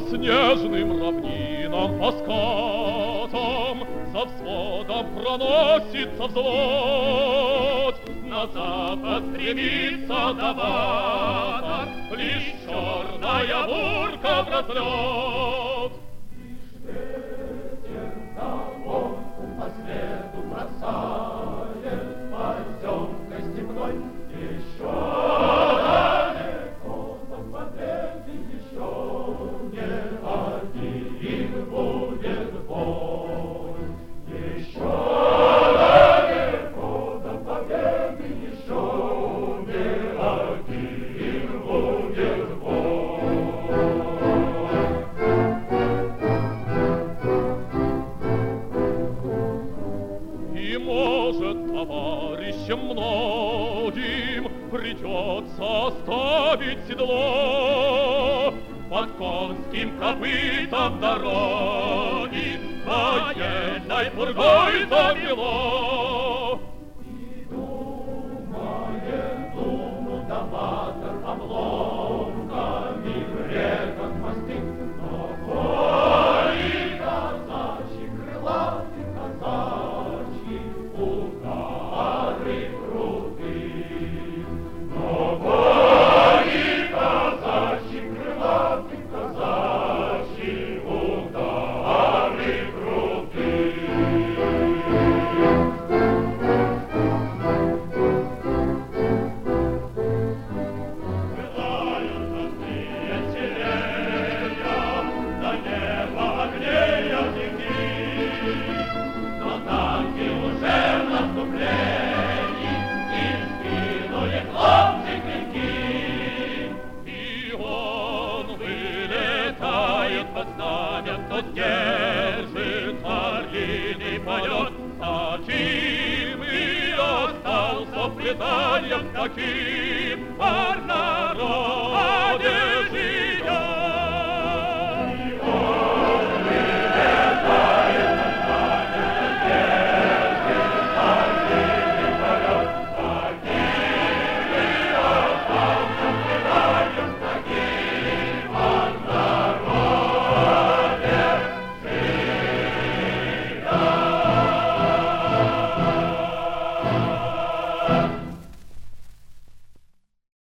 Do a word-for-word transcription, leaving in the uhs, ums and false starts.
снежным равнинам, по скатам, со взводом проносится взвод. На запад стремится новатор, лишь черная бурка в разлет. Лишь ветер дорогу по следу бросает, поземкой степной еще далеко до победы, еще не один будет бой. Еще далеко до победы, еще не один будет бой. И, может, товарищам многим придется оставить седло. Под конским копытом дороги военной пургой замело. И думает, думнут новатор обломками греков мосты, но коли казачьи, крылаты казачьи, удары круты. Но коли казачьи, крылаты казачьи, удары круты. Пылают золотые селения, на небо огней огни. Но танки уже в наступлении, и скинули хлопцы клинки. И он вылетает под знамя, кто держит орлиный полет. Таким и остался преданием, таким пар народе